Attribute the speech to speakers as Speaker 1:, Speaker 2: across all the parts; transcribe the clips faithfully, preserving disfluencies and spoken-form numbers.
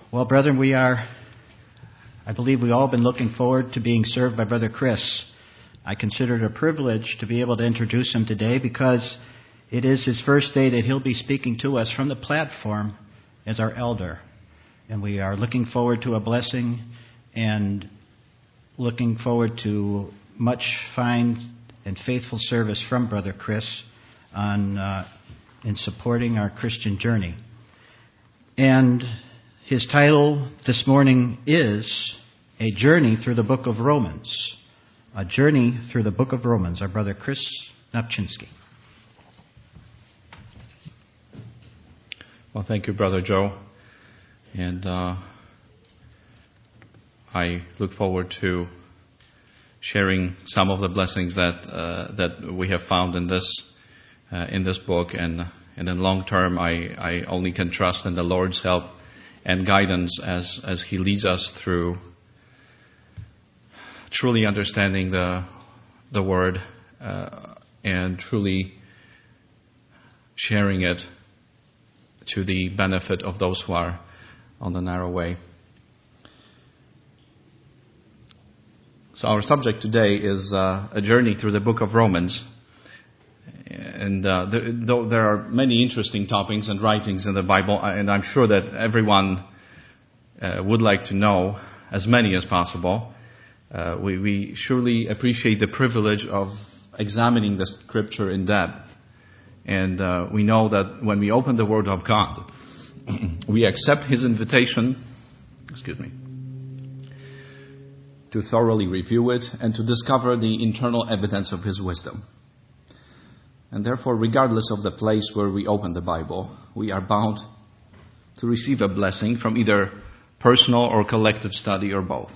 Speaker 1: Well, brethren, we are, I believe we all been looking forward to being served by Brother Chris. I consider it a privilege to be able to introduce him today because it is his first day that he'll be speaking to us from the platform as our elder. And we are looking forward to a blessing and looking forward to much fine and faithful service from Brother Chris on uh, in supporting our Christian journey. And his title this morning is A Journey Through the Book of Romans. A Journey Through the Book of Romans. Our brother Chris Napczynski.
Speaker 2: Well, thank you, Brother Joe. And uh, I look forward to sharing some of the blessings that uh, that we have found in this uh, in this book. And, and in long term, I, I only can trust in the Lord's help and guidance as, as He leads us through truly understanding the the Word uh, and truly sharing it to the benefit of those who are on the narrow way. So our subject today is uh, a journey through the book of Romans. And uh, there, though there are many interesting topics and writings in the Bible, and I'm sure that everyone uh, would like to know as many as possible, uh, we, we surely appreciate the privilege of examining the Scripture in depth. And uh, we know that when we open the Word of God, we accept His invitation, excuse me, to thoroughly review it and to discover the internal evidence of His wisdom. And therefore, regardless of the place where we open the Bible, we are bound to receive a blessing from either personal or collective study or both.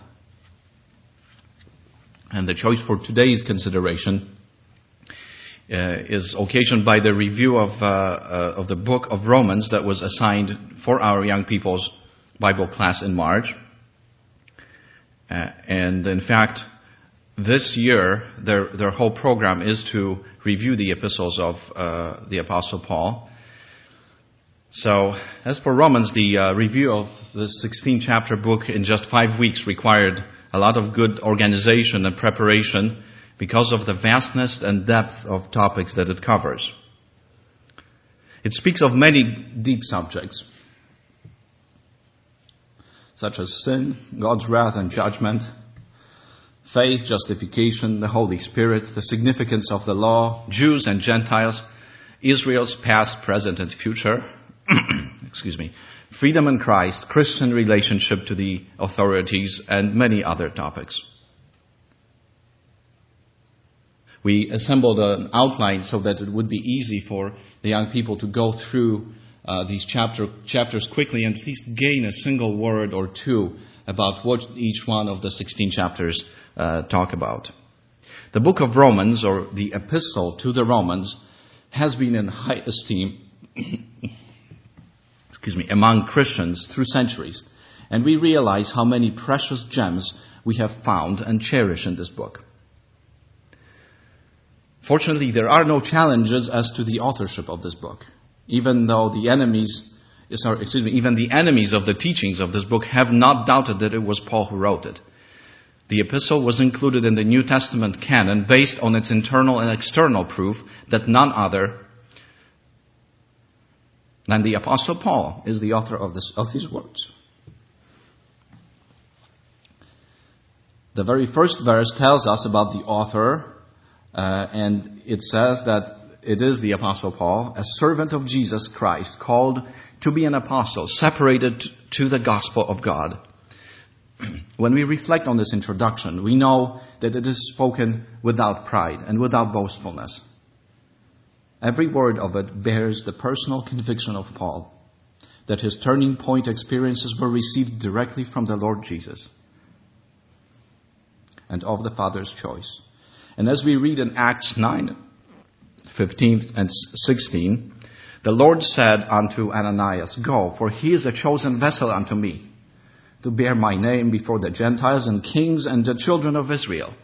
Speaker 2: And the choice for today's consideration uh, is occasioned by the review of uh, uh, of the book of Romans that was assigned for our young people's Bible class in March. Uh, and in fact, this year, their their whole program is to review the epistles of uh, the Apostle Paul. So, as for Romans, the uh, review of the sixteen chapter book in just five weeks required a lot of good organization and preparation because of the vastness and depth of topics that it covers. It speaks of many deep subjects, such as sin, God's wrath and judgment, faith, justification, the Holy Spirit, the significance of the law, Jews and Gentiles, Israel's past, present, and future, excuse me, freedom in Christ, Christian relationship to the authorities, and many other topics. We assembled an outline so that it would be easy for the young people to go through uh, these chapter, chapters quickly and at least gain a single word or two about what each one of the sixteen chapters uh, talk about. The book of Romans, or the epistle to the Romans, has been in high esteem excuse me, among Christians through centuries. And we realize how many precious gems we have found and cherish in this book. Fortunately, there are no challenges as to the authorship of this book, even though the enemies, sorry, excuse me, even the enemies of the teachings of this book have not doubted that it was Paul who wrote it. The epistle was included in the New Testament canon based on its internal and external proof that none other than the Apostle Paul is the author of this of these words. The very first verse tells us about the author, uh, and it says that it is the Apostle Paul, a servant of Jesus Christ, called to be an apostle, separated to the gospel of God. When we reflect on this introduction, we know that it is spoken without pride and without boastfulness. Every word of it bears the personal conviction of Paul that his turning point experiences were received directly from the Lord Jesus and of the Father's choice. And as we read in Acts nine, fifteen and sixteen, the Lord said unto Ananias, Go, for he is a chosen vessel unto me, to bear my name before the Gentiles and kings and the children of Israel.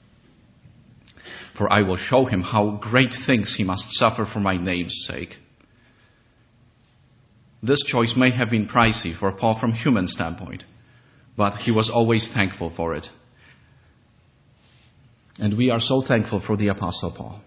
Speaker 2: For I will show him how great things he must suffer for my name's sake. This choice may have been pricey for Paul from human standpoint, but he was always thankful for it. And we are so thankful for the Apostle Paul.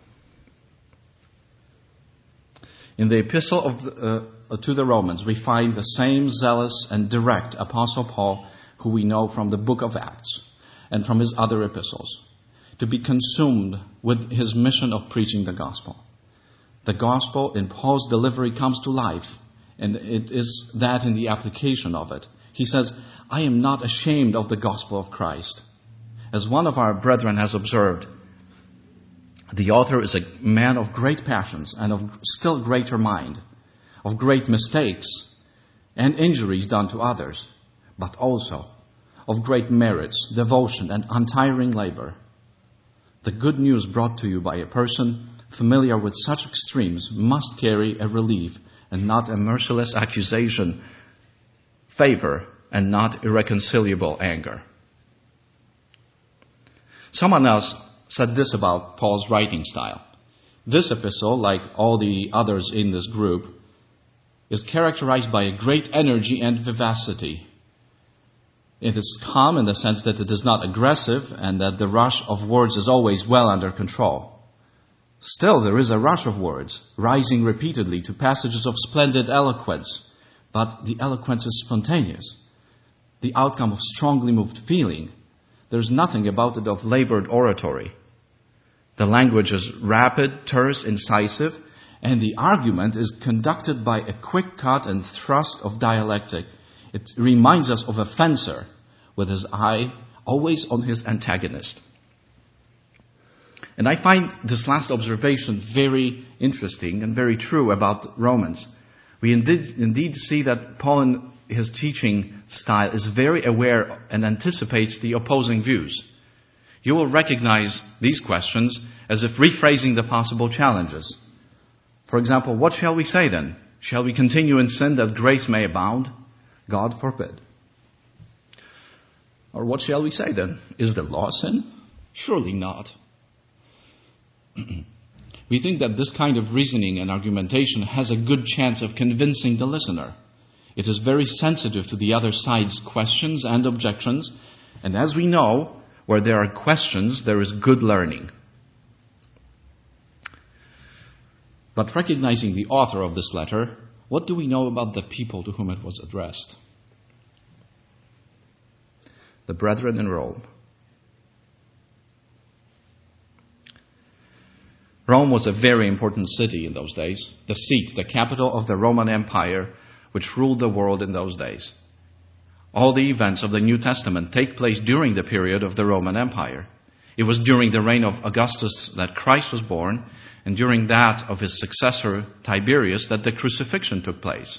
Speaker 2: In the epistle of the, uh, to the Romans, we find the same zealous and direct Apostle Paul who we know from the book of Acts and from his other epistles, to be consumed with his mission of preaching the gospel. The gospel in Paul's delivery comes to life, and it is that in the application of it. He says, I am not ashamed of the gospel of Christ. As one of our brethren has observed, the author is a man of great passions and of still greater mind, of great mistakes and injuries done to others, but also of great merits, devotion, and untiring labor. The good news brought to you by a person familiar with such extremes must carry a relief and not a merciless accusation, favor, and not irreconcilable anger. Someone else said this about Paul's writing style. This epistle, like all the others in this group, is characterized by a great energy and vivacity. It is calm in the sense that it is not aggressive and that the rush of words is always well under control. Still, there is a rush of words, rising repeatedly to passages of splendid eloquence, but the eloquence is spontaneous, the outcome of strongly moved feeling. There's nothing about it of labored oratory. The language is rapid, terse, incisive, and the argument is conducted by a quick cut and thrust of dialectic. It reminds us of a fencer with his eye always on his antagonist. And I find this last observation very interesting and very true about Romans. We indeed, indeed see that Paul in his teaching style is very aware and anticipates the opposing views. You will recognize these questions as if rephrasing the possible challenges. For example, what shall we say then? Shall we continue in sin that grace may abound? God forbid. Or what shall we say then? Is the law sin? Surely not. We think that this kind of reasoning and argumentation has a good chance of convincing the listener. It is very sensitive to the other side's questions and objections, and as we know, where there are questions, there is good learning. But recognizing the author of this letter, what do we know about the people to whom it was addressed? The brethren in Rome. Rome was a very important city in those days, the seat, the capital of the Roman Empire, which ruled the world in those days. All the events of the New Testament take place during the period of the Roman Empire. It was during the reign of Augustus that Christ was born, and during that of his successor Tiberius that the crucifixion took place.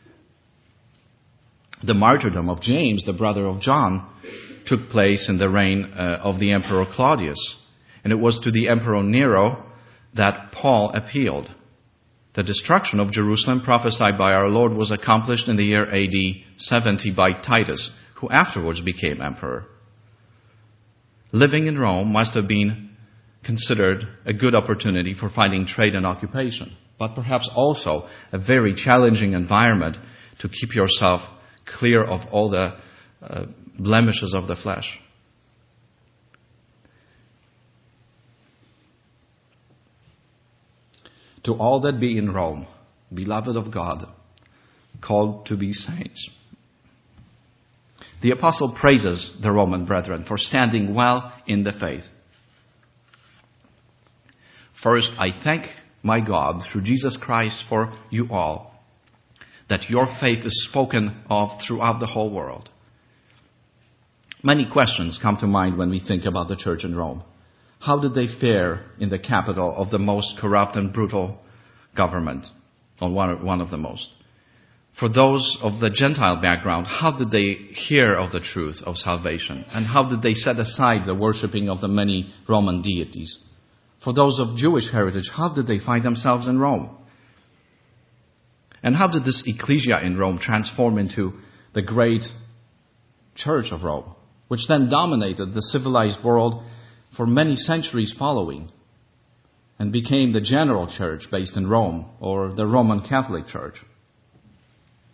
Speaker 2: The martyrdom of James, the brother of John, took place in the reign uh, of the Emperor Claudius, and it was to the Emperor Nero that Paul appealed. The destruction of Jerusalem prophesied by our Lord was accomplished in the year A D seventy by Titus, who afterwards became emperor. Living in Rome must have been considered a good opportunity for finding trade and occupation, but perhaps also a very challenging environment to keep yourself clear of all the uh, blemishes of the flesh. To all that be in Rome, beloved of God, called to be saints. The apostle praises the Roman brethren for standing well in the faith. First, I thank my God through Jesus Christ for you all, that your faith is spoken of throughout the whole world. Many questions come to mind when we think about the church in Rome. How did they fare in the capital of the most corrupt and brutal government, or one, one of the most? For those of the Gentile background, how did they hear of the truth of salvation? And how did they set aside the worshipping of the many Roman deities? For those of Jewish heritage, how did they find themselves in Rome? And how did this ecclesia in Rome transform into the great church of Rome, which then dominated the civilized world for many centuries following, and became the general church based in Rome, or the Roman Catholic Church?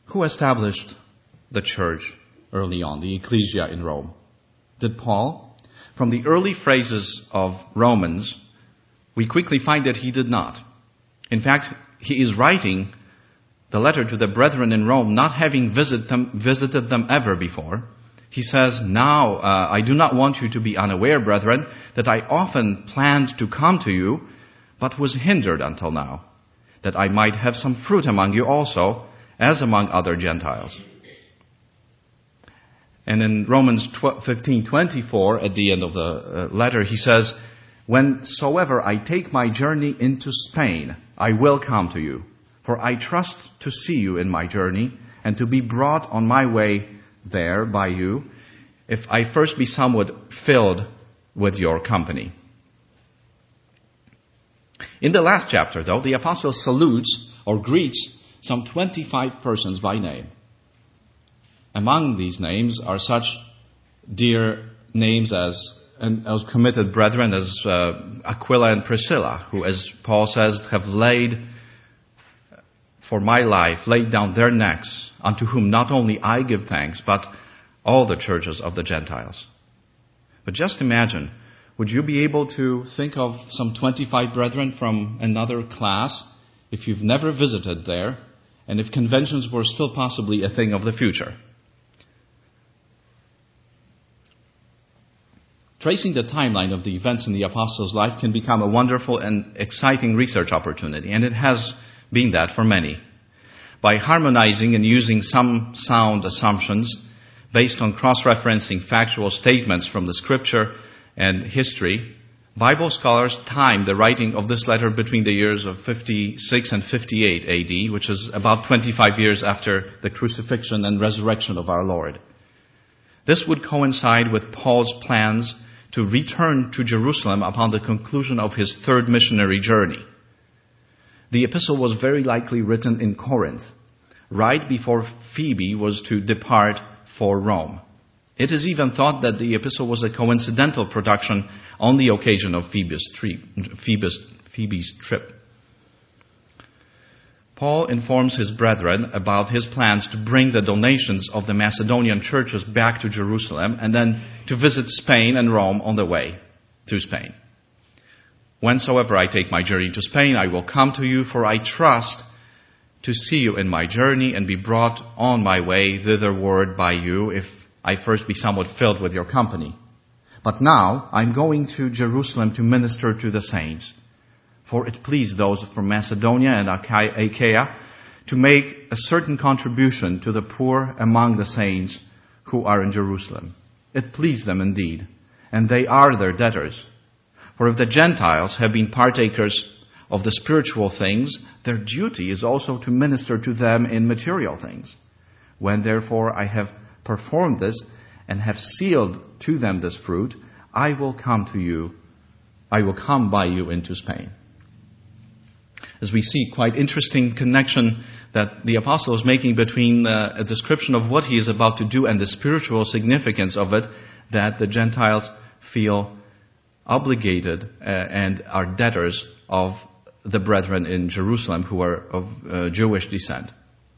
Speaker 2: Who established the church early on, the ecclesia in Rome? Did Paul? From the early phrases of Romans, we quickly find that he did not. In fact, he is writing the letter to the brethren in Rome, not having visit them, visited them ever before. He says, now uh, I do not want you to be unaware, brethren, that I often planned to come to you, but was hindered until now, that I might have some fruit among you also, as among other Gentiles. And in Romans fifteen twenty-four, at the end of the uh, letter, he says, whensoever I take my journey into Spain, I will come to you, for I trust to see you in my journey, and to be brought on my way there by you, if I first be somewhat filled with your company. In the last chapter, though, the apostle salutes or greets some twenty-five persons by name. Among these names are such dear names as, and as committed brethren as uh, Aquila and Priscilla, who, as Paul says, have laid for my life, laid down their necks, unto whom not only I give thanks, but all the churches of the Gentiles. But just imagine, would you be able to think of some twenty-five brethren from another class if you've never visited there, and if conventions were still possibly a thing of the future? Tracing the timeline of the events in the apostles' life can become a wonderful and exciting research opportunity, and it has been that for many. By harmonizing and using some sound assumptions based on cross-referencing factual statements from the scripture and history, Bible scholars time the writing of this letter between the years of fifty-six and fifty-eight A D, which is about twenty-five years after the crucifixion and resurrection of our Lord. This would coincide with Paul's plans to return to Jerusalem upon the conclusion of his third missionary journey. The epistle was very likely written in Corinth, right before Phoebe was to depart for Rome. It is even thought that the epistle was a coincidental production on the occasion of Phoebe's, tri- Phoebe's, Phoebe's trip. Paul informs his brethren about his plans to bring the donations of the Macedonian churches back to Jerusalem and then to visit Spain and Rome on the way to Spain. Whensoever I take my journey to Spain, I will come to you, for I trust to see you in my journey and be brought on my way thitherward by you, if I first be somewhat filled with your company. But now I'm going to Jerusalem to minister to the saints. For it pleased those from Macedonia and Achaia to make a certain contribution to the poor among the saints who are in Jerusalem. It pleased them indeed, and they are their debtors. For if the Gentiles have been partakers of the spiritual things, their duty is also to minister to them in material things. When therefore I have performed this and have sealed to them this fruit, I will come to you, I will come by you into Spain. As we see, quite interesting connection that the apostle is making between uh, a description of what he is about to do and the spiritual significance of it, that the Gentiles feel obligated uh, and are debtors of the brethren in Jerusalem who are of uh, Jewish descent.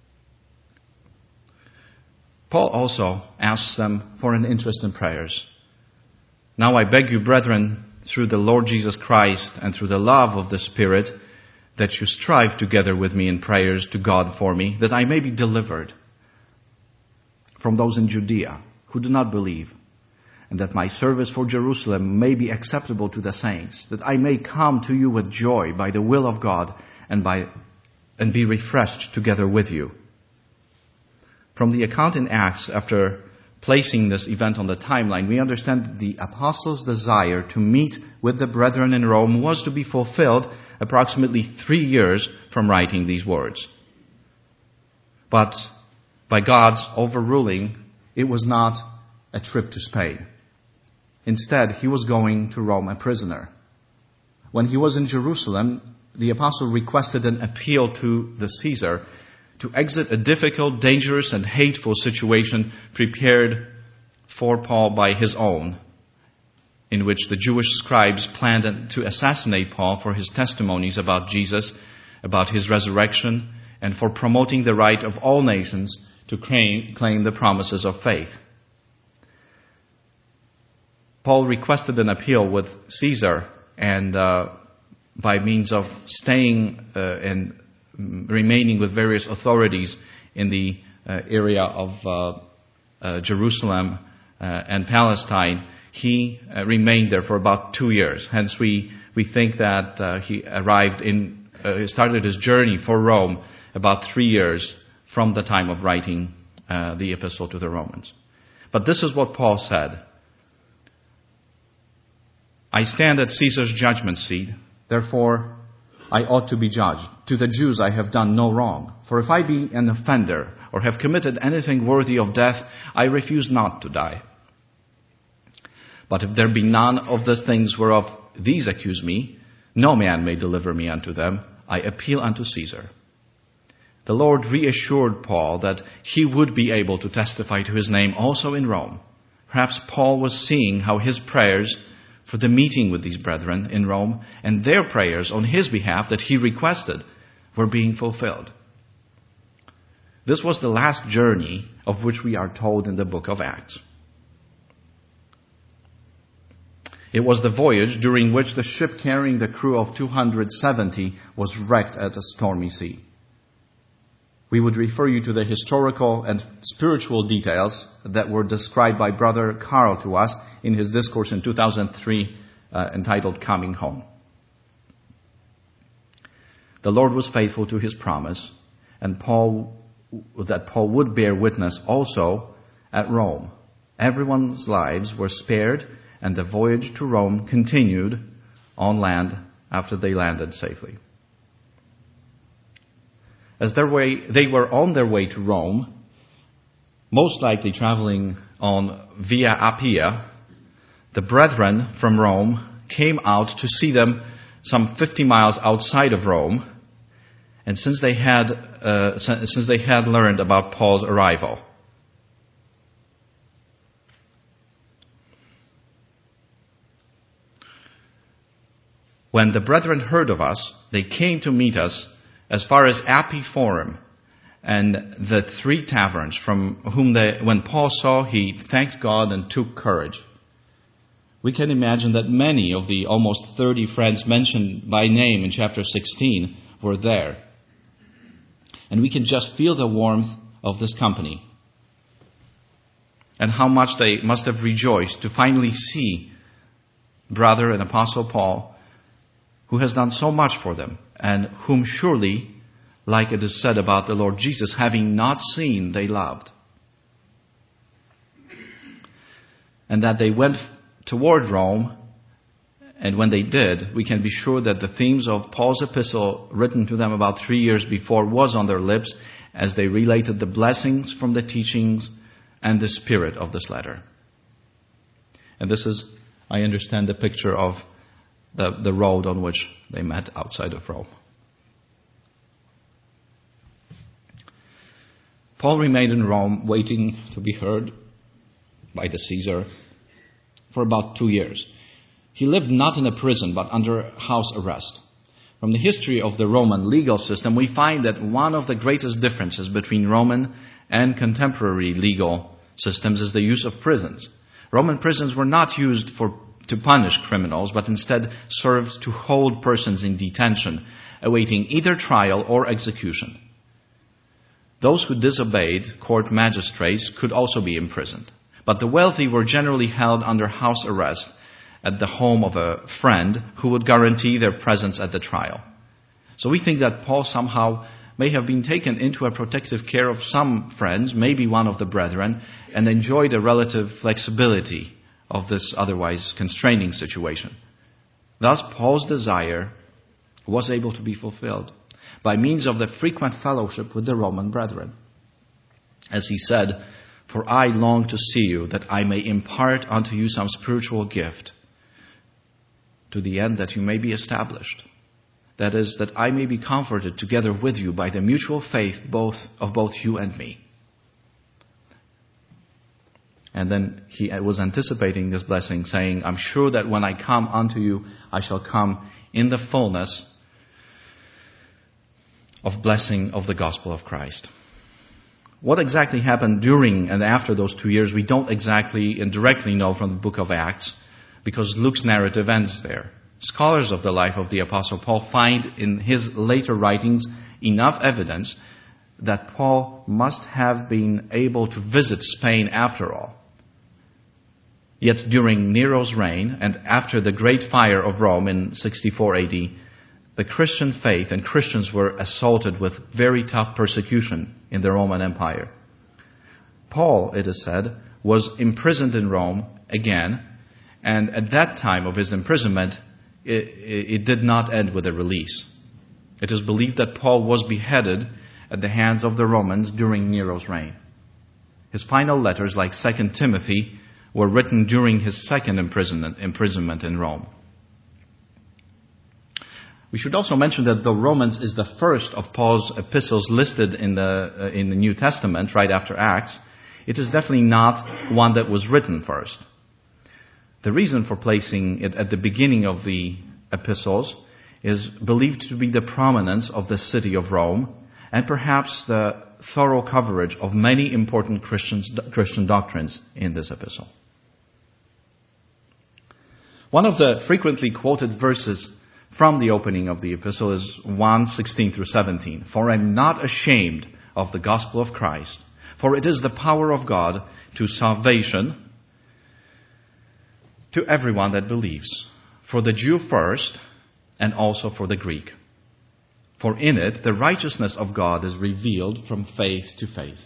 Speaker 2: Paul also asks them for an interest in prayers. Now I beg you, brethren, through the Lord Jesus Christ and through the love of the Spirit, that you strive together with me in prayers to God for me, that I may be delivered from those in Judea who do not believe, and that my service for Jerusalem may be acceptable to the saints, that I may come to you with joy by the will of God and by and be refreshed together with you. From the account in Acts, after placing this event on the timeline, we understand that the apostles' desire to meet with the brethren in Rome was to be fulfilled approximately three years from writing these words. But by God's overruling, it was not a trip to Spain. Instead, he was going to Rome a prisoner. When he was in Jerusalem, the apostle requested an appeal to the Caesar to exit a difficult, dangerous, and hateful situation prepared for Paul by his own, in which the Jewish scribes planned to assassinate Paul for his testimonies about Jesus, about his resurrection, and for promoting the right of all nations to claim, claim the promises of faith. Paul requested an appeal with Caesar, and uh, by means of staying uh, and remaining with various authorities in the uh, area of uh, uh, Jerusalem uh, and Palestine, he uh, remained there for about two years. Hence, we we think that uh, he arrived in, uh, started his journey for Rome about three years from the time of writing uh, the epistle to the Romans. But this is what Paul said. I stand at Caesar's judgment seat, therefore I ought to be judged. To the Jews I have done no wrong. For if I be an offender, or have committed anything worthy of death, I refuse not to die. But if there be none of the things whereof these accuse me, no man may deliver me unto them. I appeal unto Caesar. The Lord reassured Paul that he would be able to testify to his name also in Rome. Perhaps Paul was seeing how his prayers for the meeting with these brethren in Rome and their prayers on his behalf that he requested were being fulfilled. This was the last journey of which we are told in the book of Acts. It was the voyage during which the ship carrying the crew of two hundred seventy was wrecked at a stormy sea. We would refer you to the historical and spiritual details that were described by Brother Carl to us in his discourse in two thousand three uh, entitled Coming Home. The Lord was faithful to his promise, and Paul that Paul would bear witness also at Rome. Everyone's lives were spared, and the voyage to Rome continued on land after they landed safely. As their way, they were on their way to Rome, most likely traveling on Via Appia, the brethren from Rome came out to see them some fifty miles outside of Rome, and since they had uh, since they had learned about Paul's arrival. When the brethren heard of us, they came to meet us as far as Appii Forum and the three taverns, from whom they, when Paul saw, he thanked God and took courage. We can imagine that many of the almost thirty friends mentioned by name in chapter sixteen were there. And we can just feel the warmth of this company and how much they must have rejoiced to finally see brother and Apostle Paul, who has done so much for them, and whom surely, like it is said about the Lord Jesus, having not seen, they loved. And that they went toward Rome, and when they did, we can be sure that the themes of Paul's epistle written to them about three years before was on their lips as they related the blessings from the teachings and the spirit of this letter. And this is, I understand, the picture of the, the road on which they met outside of Rome. Paul remained in Rome waiting to be heard by the Caesar for about two years. He lived not in a prison, but under house arrest. From the history of the Roman legal system, we find that one of the greatest differences between Roman and contemporary legal systems is the use of prisons. Roman prisons were not used for to punish criminals, but instead served to hold persons in detention, awaiting either trial or execution. Those who disobeyed court magistrates could also be imprisoned, but the wealthy were generally held under house arrest at the home of a friend who would guarantee their presence at the trial. So we think that Paul somehow may have been taken into a protective care of some friends, maybe one of the brethren, and enjoyed a relative flexibility of this otherwise constraining situation. Thus, Paul's desire was able to be fulfilled by means of the frequent fellowship with the Roman brethren. As he said, "For I long to see you, that I may impart unto you some spiritual gift, to the end that you may be established. That is, that I may be comforted together with you by the mutual faith both of both you and me." And then he was anticipating this blessing, saying, "I'm sure that when I come unto you, I shall come in the fullness of blessing of the gospel of Christ. What exactly happened during and after those two years, we don't exactly and directly know from the book of Acts, because Luke's narrative ends there. Scholars of the life of the Apostle Paul find in his later writings enough evidence that Paul must have been able to visit Spain after all. Yet during Nero's reign and after the Great Fire of Rome in sixty-four A D, the Christian faith and Christians were assaulted with very tough persecution in the Roman Empire. Paul, it is said, was imprisoned in Rome again, and at that time of his imprisonment, it, it did not end with a release. It is believed that Paul was beheaded at the hands of the Romans during Nero's reign. His final letters, like Second Timothy, were written during his second imprisonment, imprisonment in Rome. We should also mention that though Romans is the first of Paul's epistles listed in the uh, in the New Testament right after Acts, it is definitely not one that was written first. The reason for placing it at the beginning of the epistles is believed to be the prominence of the city of Rome and perhaps the thorough coverage of many important Christians, Christian doctrines in this epistle. One of the frequently quoted verses from the opening of the epistle is one sixteen through seventeen. For I am not ashamed of the gospel of Christ, for it is the power of God to salvation to everyone that believes, for the Jew first, and also for the Greek. For in it the righteousness of God is revealed from faith to faith.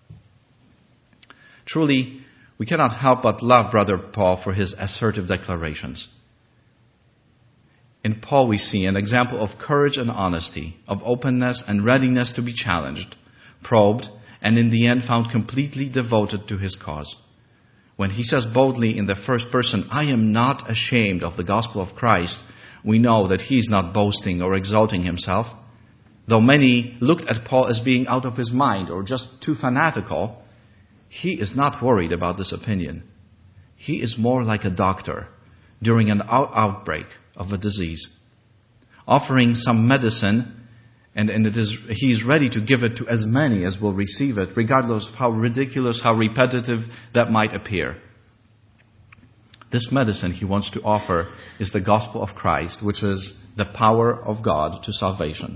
Speaker 2: Truly, we cannot help but love Brother Paul for his assertive declarations. In Paul we see an example of courage and honesty, of openness and readiness to be challenged, probed, and in the end found completely devoted to his cause. When he says boldly in the first person, I am not ashamed of the gospel of Christ, we know that he is not boasting or exalting himself. Though many looked at Paul as being out of his mind or just too fanatical, he is not worried about this opinion. He is more like a doctor during an out- outbreak of a disease, offering some medicine, and, and it is he is ready to give it to as many as will receive it, regardless of how ridiculous, how repetitive that might appear. This medicine he wants to offer is the gospel of Christ, which is the power of God to salvation.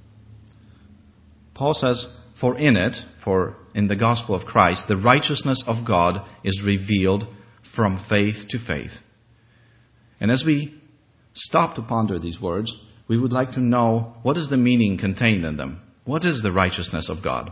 Speaker 2: Paul says, for in it, for in the gospel of Christ, the righteousness of God is revealed from faith to faith. And as we stop to ponder these words, we would like to know what is the meaning contained in them. What is the righteousness of God?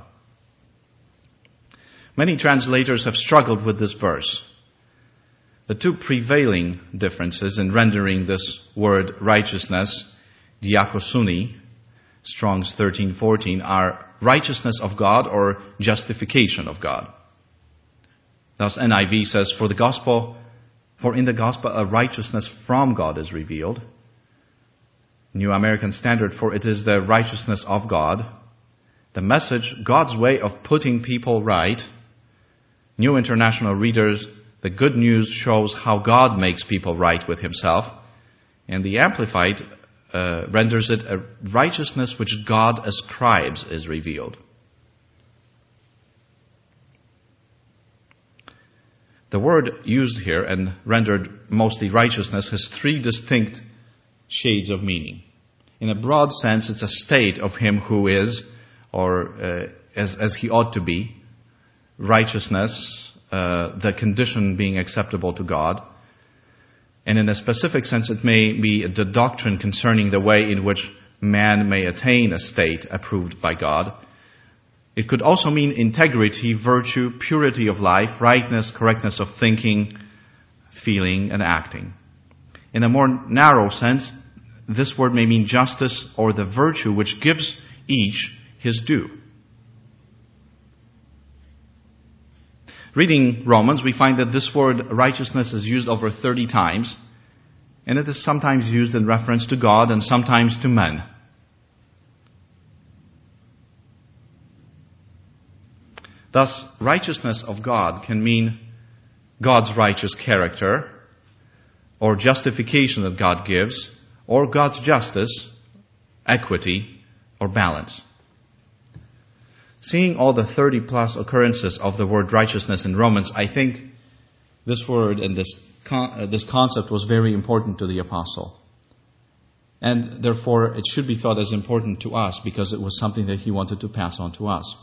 Speaker 2: Many translators have struggled with this verse. The two prevailing differences in rendering this word righteousness, diakosuni, Strong's thirteen fourteen, are righteousness of God or justification of God. Thus N I V says, for the gospel, for in the gospel a righteousness from God is revealed. New American Standard, for it is the righteousness of God. The Message, God's way of putting people right. New International Readers, the good news shows how God makes people right with himself. And the Amplified uh, renders it a righteousness which God ascribes is revealed. The word used here and rendered mostly righteousness has three distinct shades of meaning. In a broad sense, it's a state of him who is, or uh, as, as he ought to be, righteousness, uh, the condition being acceptable to God. And in a specific sense, it may be the doctrine concerning the way in which man may attain a state approved by God. It could also mean integrity, virtue, purity of life, rightness, correctness of thinking, feeling, and acting. In a more narrow sense, this word may mean justice or the virtue which gives each his due. Reading Romans, we find that this word righteousness is used over thirty times, and it is sometimes used in reference to God and sometimes to men. Thus, righteousness of God can mean God's righteous character, or justification that God gives, or God's justice, equity, or balance. seeing all the thirty plus occurrences of the word righteousness in Romans, I think this word and this con- uh, this concept was very important to the apostle. And therefore, it should be thought as important to us because it was something that he wanted to pass on to us.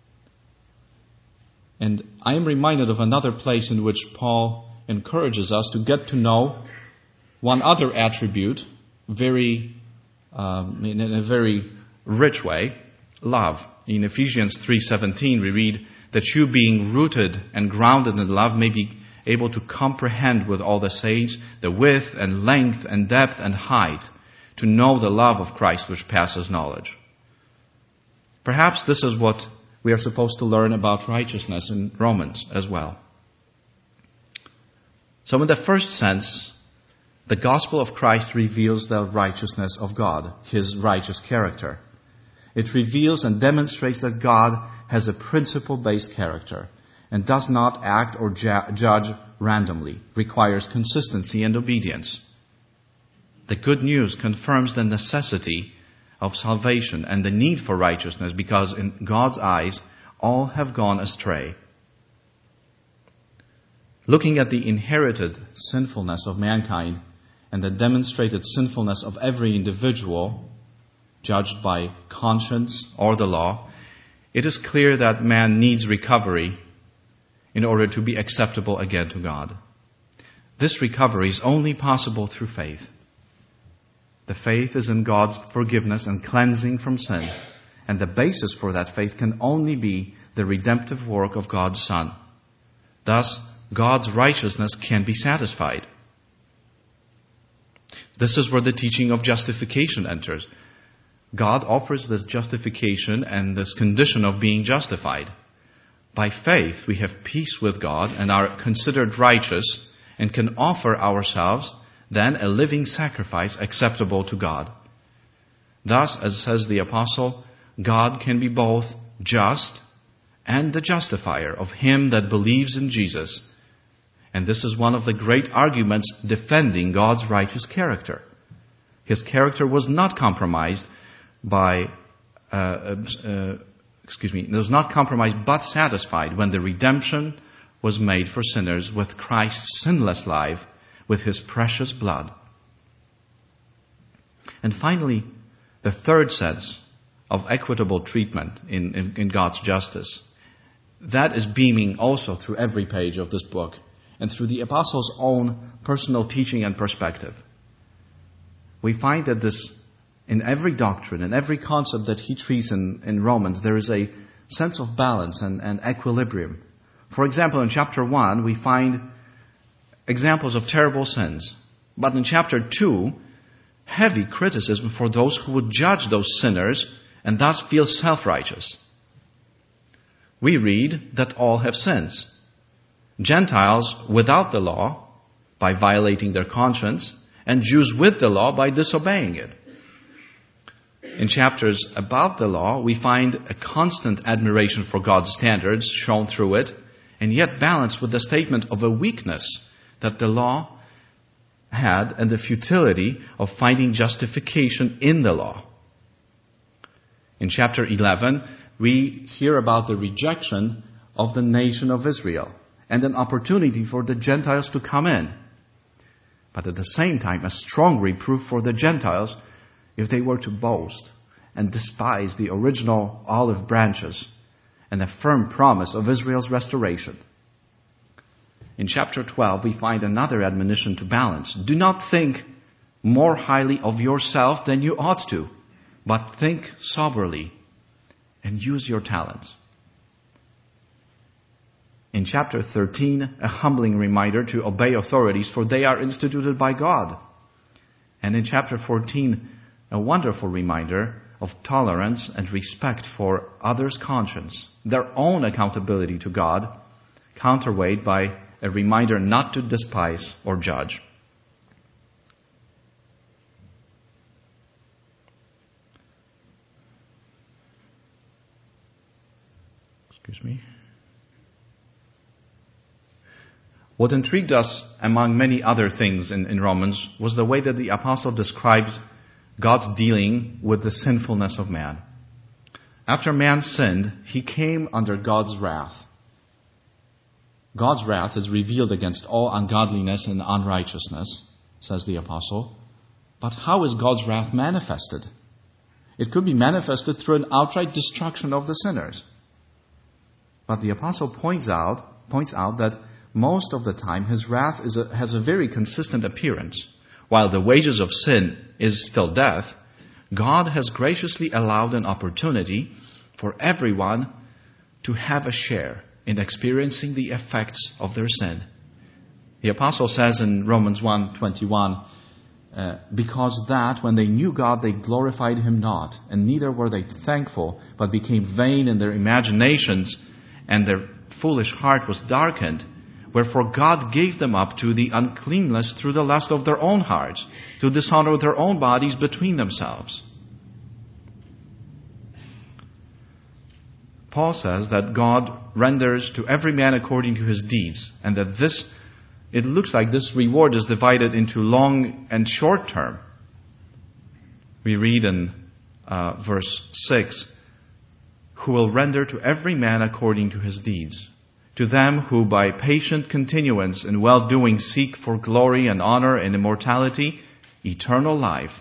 Speaker 2: And I am reminded of another place in which Paul encourages us to get to know one other attribute very, um, in a very rich way, love. In Ephesians three seventeen, we read that you, being rooted and grounded in love, may be able to comprehend with all the saints the width and length and depth and height, to know the love of Christ which passes knowledge. Perhaps this is what we are supposed to learn about righteousness in Romans as well. So in the first sense, the gospel of Christ reveals the righteousness of God, His righteous character. It reveals and demonstrates that God has a principle-based character and does not act or ju- judge randomly, requires consistency and obedience. The good news confirms the necessity of salvation and the need for righteousness because in God's eyes, all have gone astray. Looking at the inherited sinfulness of mankind and the demonstrated sinfulness of every individual, judged by conscience or the law, it is clear that man needs recovery in order to be acceptable again to God. This recovery is only possible through faith. The faith is in God's forgiveness and cleansing from sin, and the basis for that faith can only be the redemptive work of God's Son. Thus, God's righteousness can be satisfied. This is where the teaching of justification enters. God offers this justification and this condition of being justified. By faith, we have peace with God and are considered righteous and can offer ourselves then a living sacrifice acceptable to God. Thus, as says the apostle, God can be both just and the justifier of him that believes in Jesus. And this is one of the great arguments defending God's righteous character. His character was not compromised by, uh, uh, excuse me, it was not compromised but satisfied when the redemption was made for sinners with Christ's sinless life, with His precious blood. And finally, the third sense of equitable treatment in, in, in God's justice, that is beaming also through every page of this book and through the apostle's own personal teaching and perspective. We find that this, in every doctrine, in every concept that he treats in, in Romans, there is a sense of balance and, and equilibrium. For example, in chapter one, we find examples of terrible sins. But in chapter two, heavy criticism for those who would judge those sinners and thus feel self-righteous. We read that all have sins. Gentiles without the law by violating their conscience, and Jews with the law by disobeying it. In chapters about the law, we find a constant admiration for God's standards shown through it, and yet balanced with the statement of a weakness that the law had and the futility of finding justification in the law. In chapter eleven, we hear about the rejection of the nation of Israel and an opportunity for the Gentiles to come in. But at the same time, a strong reproof for the Gentiles if they were to boast and despise the original olive branches and the firm promise of Israel's restoration. In chapter twelve, we find another admonition to balance. Do not think more highly of yourself than you ought to, but think soberly and use your talents. In chapter thirteen, a humbling reminder to obey authorities, for they are instituted by God. And in chapter fourteen, a wonderful reminder of tolerance and respect for others' conscience, their own accountability to God, counterweighed by a reminder not to despise or judge. Excuse me. What intrigued us, among many other things in, in Romans, was the way that the apostle describes God's dealing with the sinfulness of man. after man sinned, he came under God's wrath. God's wrath is revealed against all ungodliness and unrighteousness, says the apostle. But how is God's wrath manifested? It could be manifested through an outright destruction of the sinners. But the apostle points out, points out that most of the time his wrath is a, has a very consistent appearance. While the wages of sin is still death, God has graciously allowed an opportunity for everyone to have a share in experiencing the effects of their sin. The apostle says in Romans one twenty-one, uh, because that when they knew God, they glorified him not, and neither were they thankful, but became vain in their imaginations, and their foolish heart was darkened. Wherefore God gave them up to the uncleanness through the lust of their own hearts, to dishonor their own bodies between themselves. Paul says that God renders to every man according to his deeds, and that this, it looks like this reward is divided into long and short term. We read in uh, verse six, who will render to every man according to his deeds. To them who by patient continuance in well-doing seek for glory and honor and immortality, eternal life.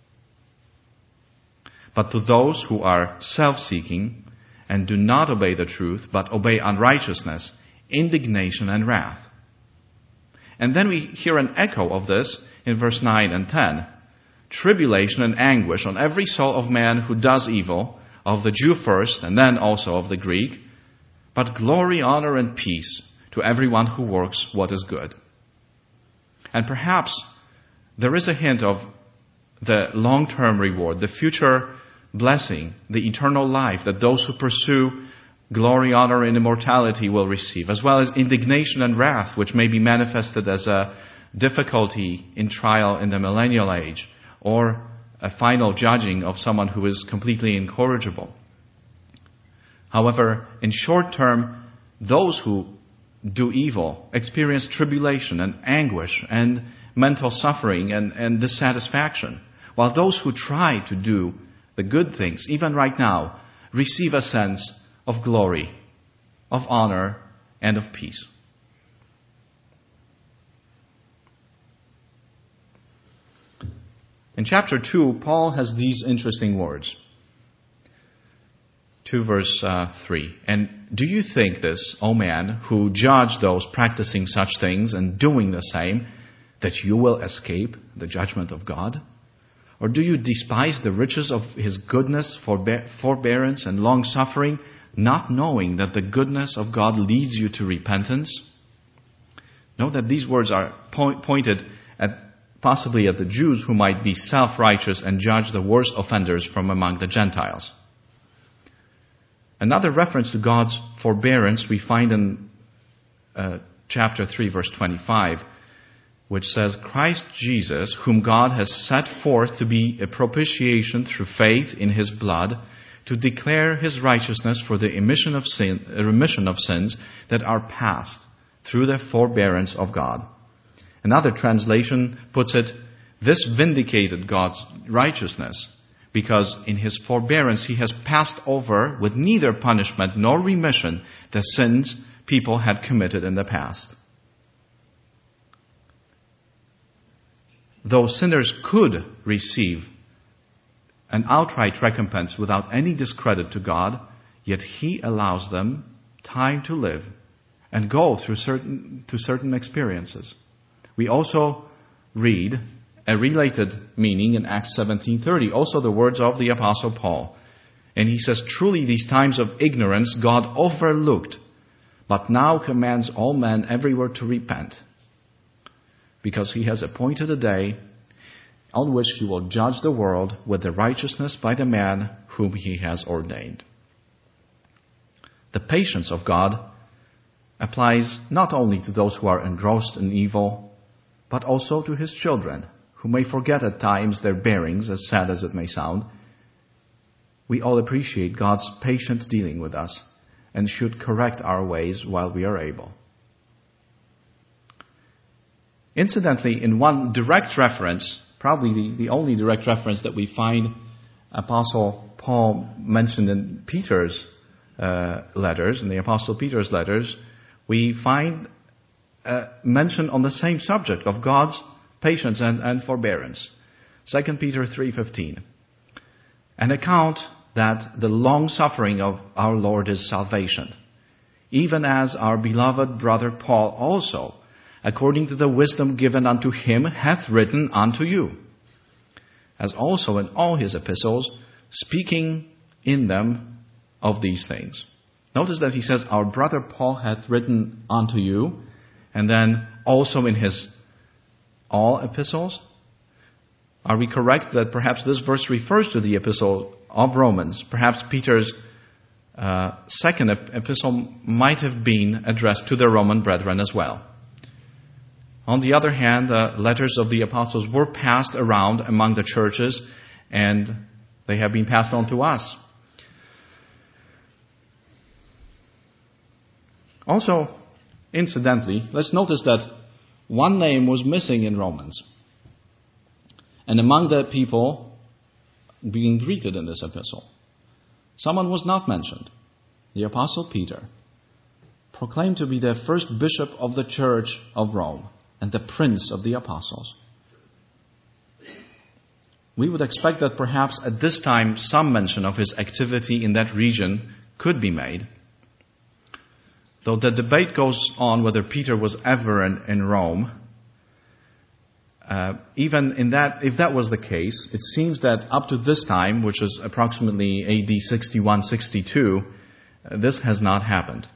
Speaker 2: But to those who are self-seeking and do not obey the truth, but obey unrighteousness, indignation and wrath. And then we hear an echo of this in verse nine and ten. Tribulation and anguish on every soul of man who does evil, of the Jew first and then also of the Greek, but glory, honor, and peace to everyone who works what is good. And perhaps there is a hint of the long-term reward, the future blessing, the eternal life that those who pursue glory, honor, and immortality will receive, as well as indignation and wrath, which may be manifested as a difficulty in trial in the millennial age, or a final judging of someone who is completely incorrigible. However, in short term, those who do evil experience tribulation and anguish and mental suffering and, and dissatisfaction, while those who try to do the good things, even right now, receive a sense of glory, of honor, and of peace. In chapter two, Paul has these interesting words. two verse uh, three. And do you think this, O man, who judge those practicing such things and doing the same, that you will escape the judgment of God? Or do you despise the riches of his goodness, forbear- forbearance, and long-suffering, not knowing that the goodness of God leads you to repentance? Note that these words are point- pointed at possibly at the Jews who might be self-righteous and judge the worst offenders from among the Gentiles. Another reference to God's forbearance we find in uh, chapter three, verse twenty-five, which says, Christ Jesus, whom God has set forth to be a propitiation through faith in his blood, to declare his righteousness for the remission of sin, remission of sins that are past through the forbearance of God. Another translation puts it, this vindicated God's righteousness, because in his forbearance he has passed over with neither punishment nor remission the sins people had committed in the past. Though sinners could receive an outright recompense without any discredit to God, yet he allows them time to live and go through certain, to certain experiences. We also read a related meaning in Acts seventeen thirty, also the words of the Apostle Paul. And he says, truly these times of ignorance God overlooked, but now commands all men everywhere to repent, because he has appointed a day on which he will judge the world with the righteousness by the man whom he has ordained. The patience of God applies not only to those who are engrossed in evil, but also to his children, who may forget at times their bearings, as sad as it may sound. We all appreciate God's patient dealing with us and should correct our ways while we are able. Incidentally, in one direct reference, probably the, the only direct reference that we find Apostle Paul mentioned in Peter's uh, letters, in the Apostle Peter's letters, we find uh, mention on the same subject of God's patience and, and forbearance. Second Peter three fifteen. An account that the long suffering of our Lord is salvation, even as our beloved brother Paul also, according to the wisdom given unto him, hath written unto you, as also in all his epistles, speaking in them of these things. Notice that he says, our brother Paul hath written unto you, and then also in his all epistles. Are we correct that perhaps this verse refers to the epistle of Romans? Perhaps Peter's uh, second ep- epistle might have been addressed to the Roman brethren as well. On the other hand, the letters of the apostles were passed around among the churches, and they have been passed on to us. Also, incidentally, let's notice that one name was missing in Romans. And among the people being greeted in this epistle, someone was not mentioned. The Apostle Peter, proclaimed to be the first bishop of the Church of Rome and the prince of the apostles. We would expect that perhaps at this time some mention of his activity in that region could be made. Though the debate goes on whether Peter was ever in, in Rome, uh, even in that, if that was the case, it seems that up to this time, which is approximately A D sixty-one sixty-two, uh, this has not happened.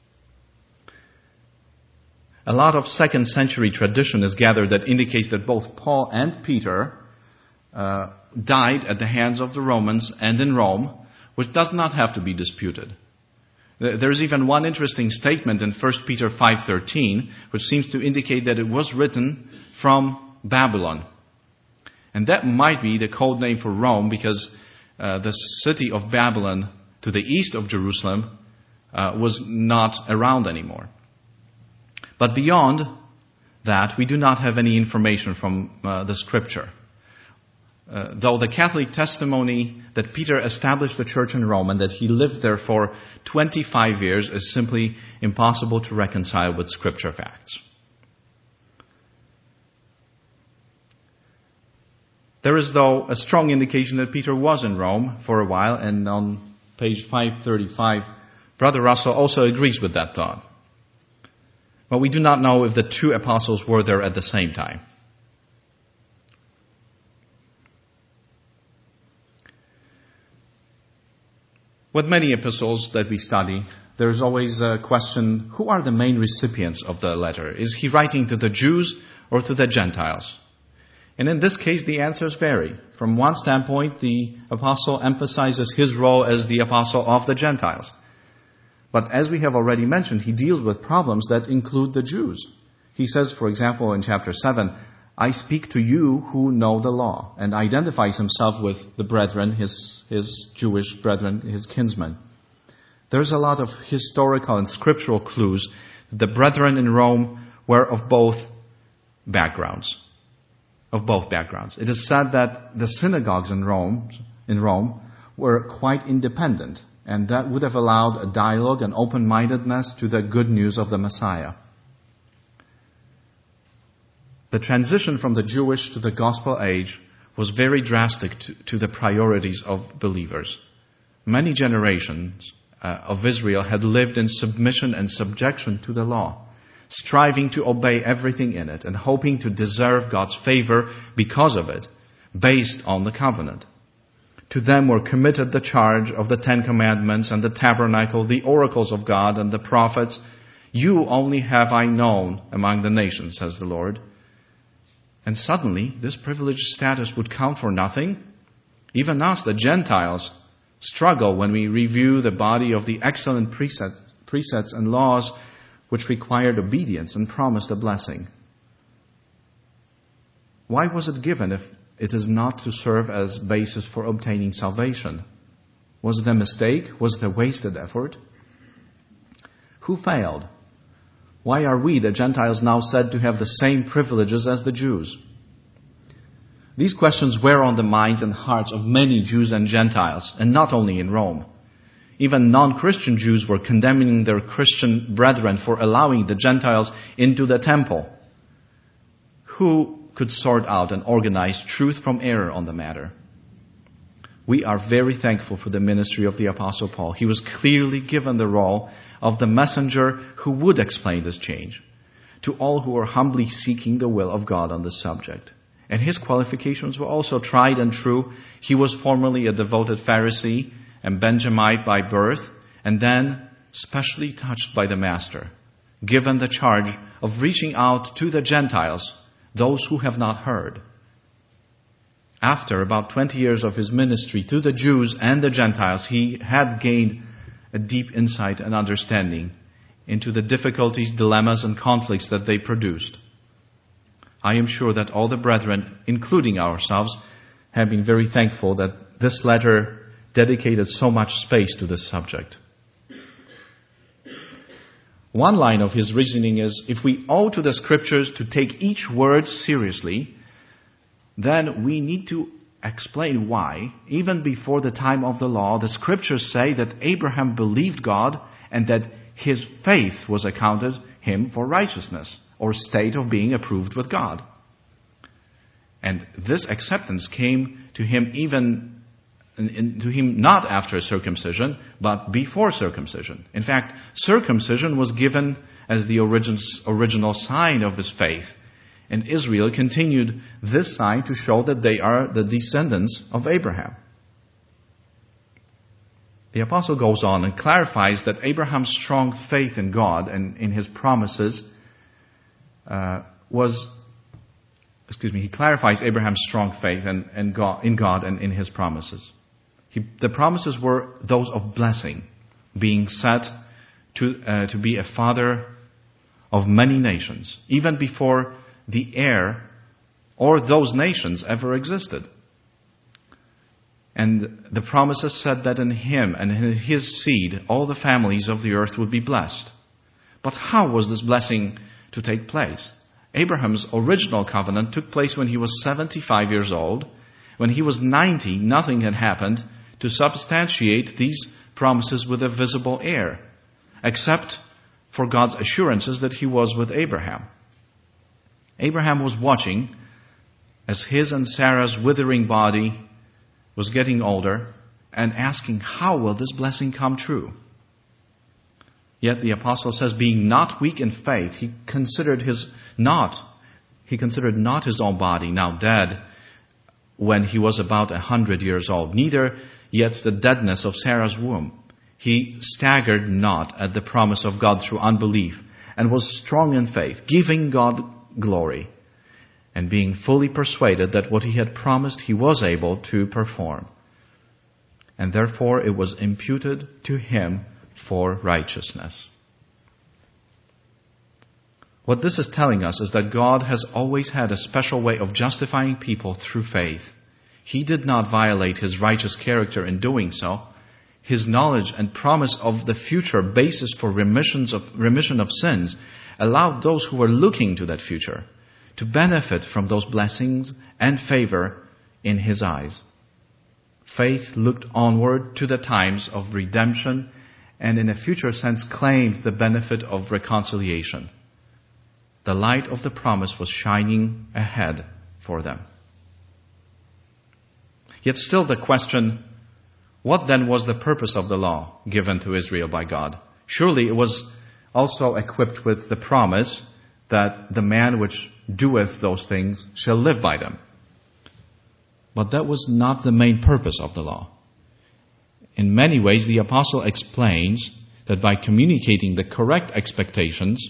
Speaker 2: A lot of second century tradition is gathered that indicates that both Paul and Peter uh, died at the hands of the Romans and in Rome, which does not have to be disputed. There's even one interesting statement in First Peter five thirteen, which seems to indicate that it was written from Babylon. And that might be the code name for Rome, because uh, the city of Babylon to the east of Jerusalem uh, was not around anymore. But beyond that, we do not have any information from uh, the Scripture. Uh, though the Catholic testimony that Peter established the church in Rome and that he lived there for twenty-five years is simply impossible to reconcile with Scripture facts. There is, though, a strong indication that Peter was in Rome for a while, and on page five thirty-five, Brother Russell also agrees with that thought. But we do not know if the two apostles were there at the same time. With many epistles that we study, there is always a question, who are the main recipients of the letter? Is he writing to the Jews or to the Gentiles? And in this case, the answers vary. From one standpoint, the apostle emphasizes his role as the apostle of the Gentiles. But as we have already mentioned, he deals with problems that include the Jews. He says, for example, in chapter seven, I speak to you who know the law, and identifies himself with the brethren, his, his Jewish brethren, his kinsmen. There's a lot of historical and scriptural clues that the brethren in Rome were of both backgrounds. Of both backgrounds. It is said that the synagogues in Rome, in Rome were quite independent, and that would have allowed a dialogue and open-mindedness to the good news of the Messiah. The transition from the Jewish to the gospel age was very drastic to, to the priorities of believers. Many generations uh, of Israel had lived in submission and subjection to the law, striving to obey everything in it and hoping to deserve God's favor because of it, based on the covenant. To them were committed the charge of the Ten Commandments and the tabernacle, the oracles of God and the prophets. You only have I known among the nations, says the Lord. And suddenly, this privileged status would count for nothing. Even us, the Gentiles, struggle when we review the body of the excellent precepts, precepts and laws which required obedience and promised a blessing. Why was it given if it is not to serve as basis for obtaining salvation? Was it a mistake? Was it a wasted effort? Who failed? Why are we, the Gentiles, now said to have the same privileges as the Jews? These questions were on the minds and hearts of many Jews and Gentiles, and not only in Rome. Even non-Christian Jews were condemning their Christian brethren for allowing the Gentiles into the temple. Who could sort out and organize truth from error on the matter? We are very thankful for the ministry of the Apostle Paul. He was clearly given the role of the messenger who would explain this change to all who are humbly seeking the will of God on this subject. And his qualifications were also tried and true. He was formerly a devoted Pharisee and Benjamite by birth, and then specially touched by the Master, given the charge of reaching out to the Gentiles, those who have not heard. After about twenty years of his ministry to the Jews and the Gentiles, he had gained a deep insight and understanding into the difficulties, dilemmas, and conflicts that they produced. I am sure that all the brethren, including ourselves, have been very thankful that this letter dedicated so much space to this subject. One line of his reasoning is, if we owe to the Scriptures to take each word seriously, then we need to explain why, even before the time of the law, the Scriptures say that Abraham believed God and that his faith was accounted him for righteousness, or state of being approved with God. And this acceptance came to him even to him not after circumcision, but before circumcision. In fact, circumcision was given as the origin, original sign of his faith. And Israel continued this sign to show that they are the descendants of Abraham. The apostle goes on and clarifies that Abraham's strong faith in God and in his promises uh, was, excuse me, he clarifies Abraham's strong faith and, and God, in God and in his promises. He, the promises were those of blessing, being set to, uh, to be a father of many nations, even before the heir or those nations ever existed. And the promises said that in him and in his seed, all the families of the earth would be blessed. But how was this blessing to take place? Abraham's original covenant took place when he was seventy-five years old. When he was ninety, nothing had happened to substantiate these promises with a visible heir, except for God's assurances that he was with Abraham. Abraham was watching as his and Sarah's withering body was getting older and asking, how will this blessing come true? Yet the apostle says, being not weak in faith, he considered his not, he considered not his own body now dead when he was about a hundred years old, neither yet the deadness of Sarah's womb. He staggered not at the promise of God through unbelief and was strong in faith, giving God glory and being fully persuaded that what he had promised he was able to perform. And therefore it was imputed to him for righteousness. What this is telling us is that God has always had a special way of justifying people through faith. He did not violate his righteous character in doing so. His knowledge and promise of the future basis for remissions of, remission of sins allowed those who were looking to that future to benefit from those blessings and favor in his eyes. Faith looked onward to the times of redemption and in a future sense claimed the benefit of reconciliation. The light of the promise was shining ahead for them. Yet still the question, what then was the purpose of the law given to Israel by God? Surely it was also equipped with the promise that the man which doeth those things shall live by them. But that was not the main purpose of the law. In many ways, the apostle explains that by communicating the correct expectations,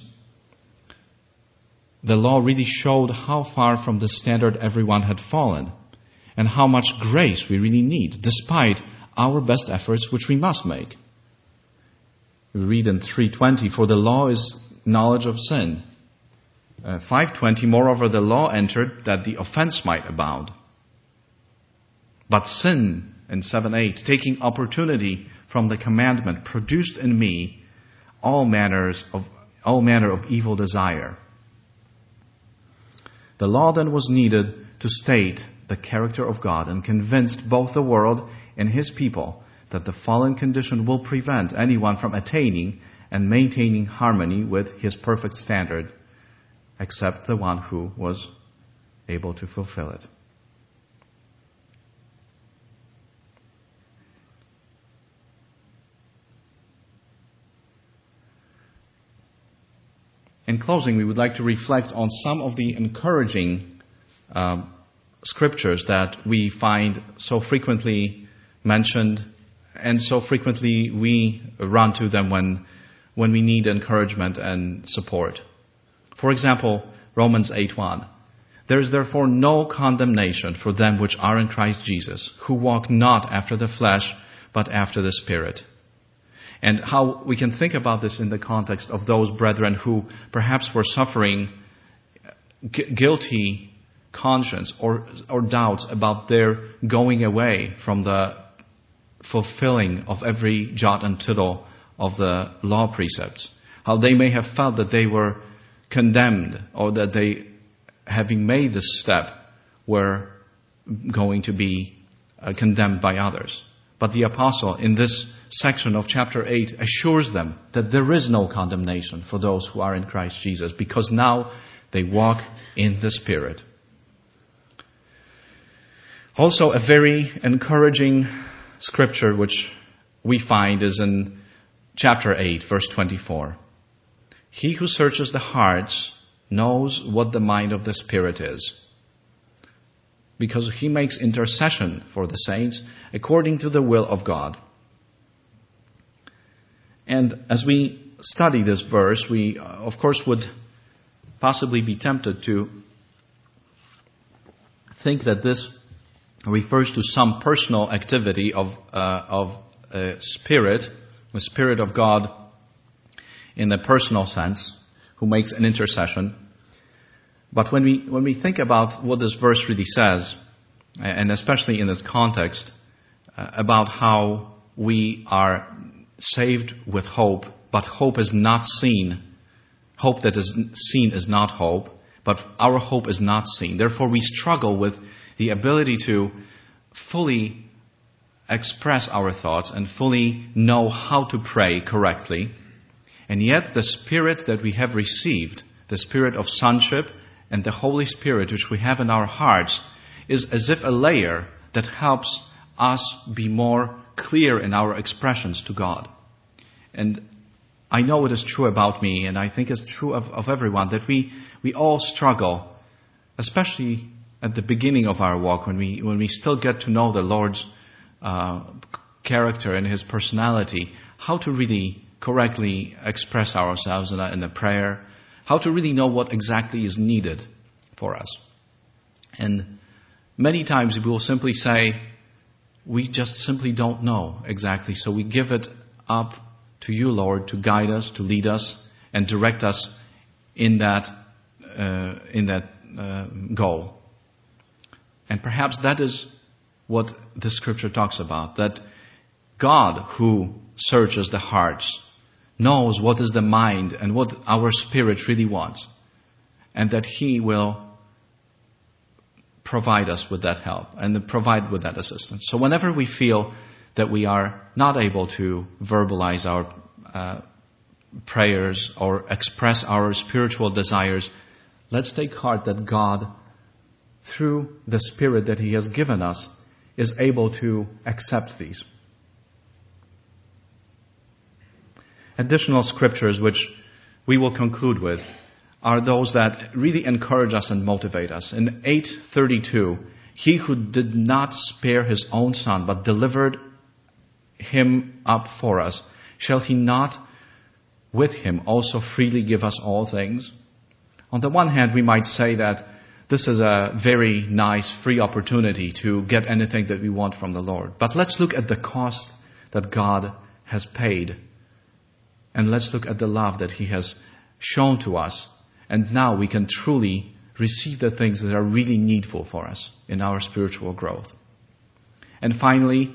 Speaker 2: the law really showed how far from the standard everyone had fallen, and how much grace we really need, despite our best efforts which we must make. We read in three twenty, for the law is knowledge of sin. Uh, five twenty, moreover the law entered that the offense might abound. But sin, in seven eight, taking opportunity from the commandment, produced in me all manners of all manner of evil desire. The law then was needed to state the character of God and convinced both the world and His people that the fallen condition will prevent anyone from attaining and maintaining harmony with His perfect standard, except the one who was able to fulfill it. In closing, we would like to reflect on some of the encouraging um, scriptures that we find so frequently mentioned, and so frequently we run to them when when we need encouragement and support. For example, Romans eight one. There is therefore no condemnation for them which are in Christ Jesus, who walk not after the flesh, but after the Spirit. And how we can think about this in the context of those brethren who perhaps were suffering gu- guilty conscience or, or doubts about their going away from the fulfilling of every jot and tittle of the law precepts. How they may have felt that they were condemned, or that they, having made this step, were going to be uh, condemned by others. But the apostle in this section of chapter eight assures them that there is no condemnation for those who are in Christ Jesus, because now they walk in the Spirit. Also, a very encouraging scripture which we find is in chapter eight, verse twenty-four. He who searches the hearts knows what the mind of the Spirit is, because he makes intercession for the saints according to the will of God. And as we study this verse, we, uh, of course, would possibly be tempted to think that this refers to some personal activity of uh, of a spirit, the Spirit of God in a personal sense, who makes an intercession. But when we when we think about what this verse really says, and especially in this context, uh, about how we are saved with hope, but hope is not seen. Hope that is seen is not hope, but our hope is not seen. Therefore, we struggle with the ability to fully express our thoughts and fully know how to pray correctly. And yet, the Spirit that we have received, the Spirit of sonship and the Holy Spirit which we have in our hearts, is as if a layer that helps us be more clear in our expressions to God. And I know it is true about me, and I think it's true of, of everyone, that we, we all struggle, especially at the beginning of our walk, when we when we still get to know the Lord's uh, character and His personality, how to really correctly express ourselves in a, in a prayer, how to really know what exactly is needed for us. And many times we will simply say, we just simply don't know exactly, so we give it up to you, Lord, to guide us, to lead us, and direct us in that uh, in that uh, goal. And perhaps that is what the Scripture talks about, that God, who searches the hearts, knows what is the mind and what our spirit really wants, and that He will provide us with that help and provide with that assistance. So whenever we feel that we are not able to verbalize our uh, prayers or express our spiritual desires, let's take heart that God, through the Spirit that He has given us, is able to accept these. Additional scriptures which we will conclude with are those that really encourage us and motivate us. In eight thirty-two, He who did not spare His own Son, but delivered Him up for us, shall He not with Him also freely give us all things? On the one hand, we might say that this is a very nice free opportunity to get anything that we want from the Lord. But let's look at the cost that God has paid. And let's look at the love that He has shown to us. And now we can truly receive the things that are really needful for us in our spiritual growth. And finally,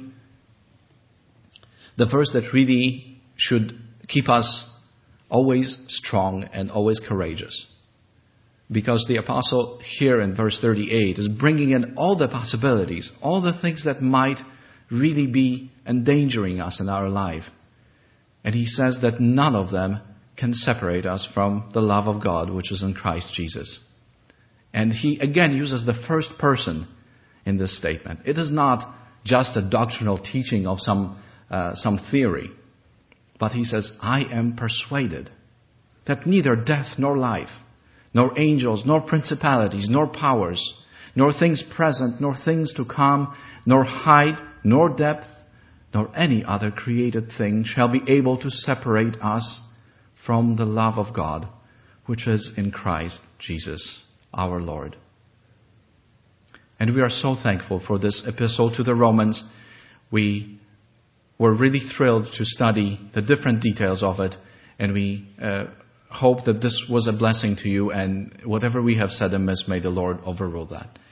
Speaker 2: the verse that really should keep us always strong and always courageous Because the apostle here in verse thirty-eight is bringing in all the possibilities, all the things that might really be endangering us in our life. And he says that none of them can separate us from the love of God, which is in Christ Jesus. And he again uses the first person in this statement. It is not just a doctrinal teaching of some, uh, some theory. But he says, I am persuaded that neither death nor life, nor angels, nor principalities, nor powers, nor things present, nor things to come, nor height, nor depth, nor any other created thing shall be able to separate us from the love of God, which is in Christ Jesus our Lord. And we are so thankful for this epistle to the Romans. We were really thrilled to study the different details of it, and we uh, hope that this was a blessing to you, and whatever we have said amiss, may the Lord overrule that.